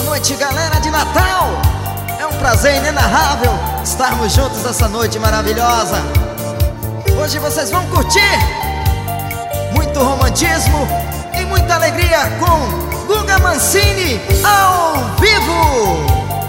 Boa noite, galera de Natal. É um prazer inenarrável estarmos juntos essa noite maravilhosa. Hoje vocês vão curtir muito romantismo e muita alegria com Guga Mancini ao vivo.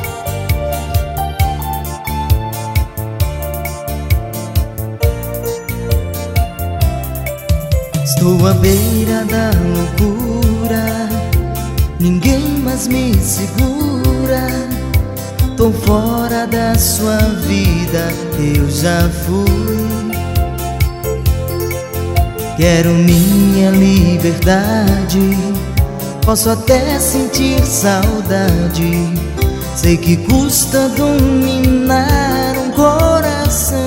Estou à beira da loucura, ninguém mais me segura. Tô fora da sua vida, eu já fui. Quero minha liberdade, posso até sentir saudade. Sei que custa dominar um coração,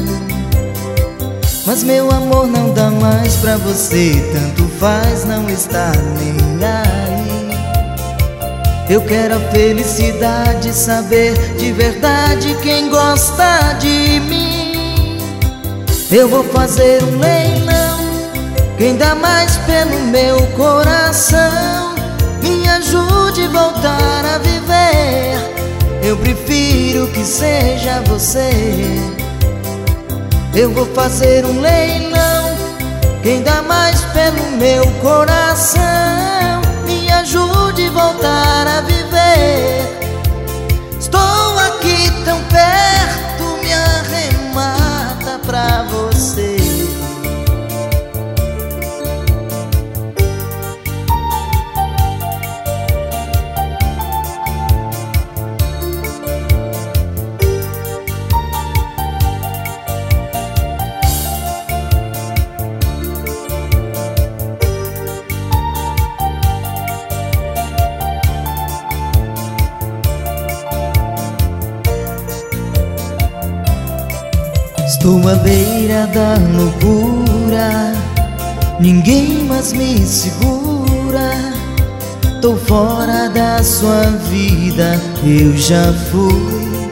mas meu amor não dá mais pra você. Tanto faz, não está nem aí. Eu quero a felicidade, saber de verdade quem gosta de mim. Eu vou fazer um leilão, quem dá mais pelo meu coração. Me ajude a voltar a viver, eu prefiro que seja você. Eu vou fazer um leilão, quem dá mais pelo meu coração. Me ajude a voltar a viver. Estou aqui tão perto, me arremata pra você. Estou à beira da loucura, ninguém mais me segura. Tô fora da sua vida, eu já fui.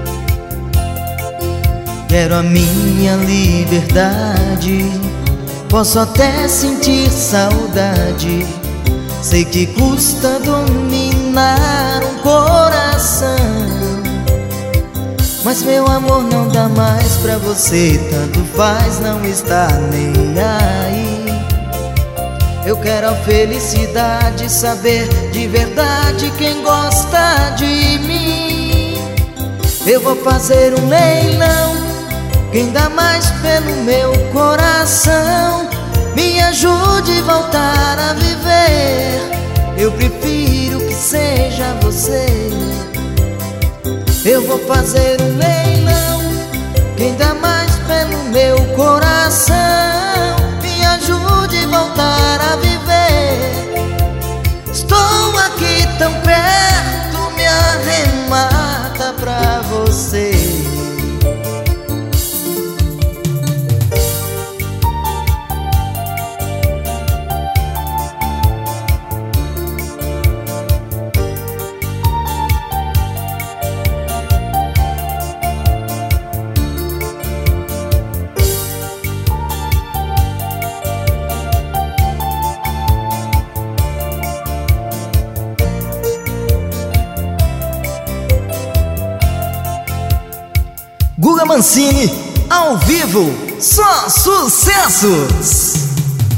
Quero a minha liberdade, posso até sentir saudade. Sei que custa dominar um coração, mas meu amor não dá mais pra você. Tanto faz, não está nem aí. Eu quero a felicidade, saber de verdade quem gosta de mim. Eu vou fazer um leilão, quem dá mais pelo meu coração. Me ajude a voltar a viver, eu prefiro que seja você. Eu vou fazer um leilão, quem dá mais pelo meu coração. Me ajude a voltar a viver. Estou aqui tão perto, me arremata pra você. Guga Mancini ao vivo, só sucessos!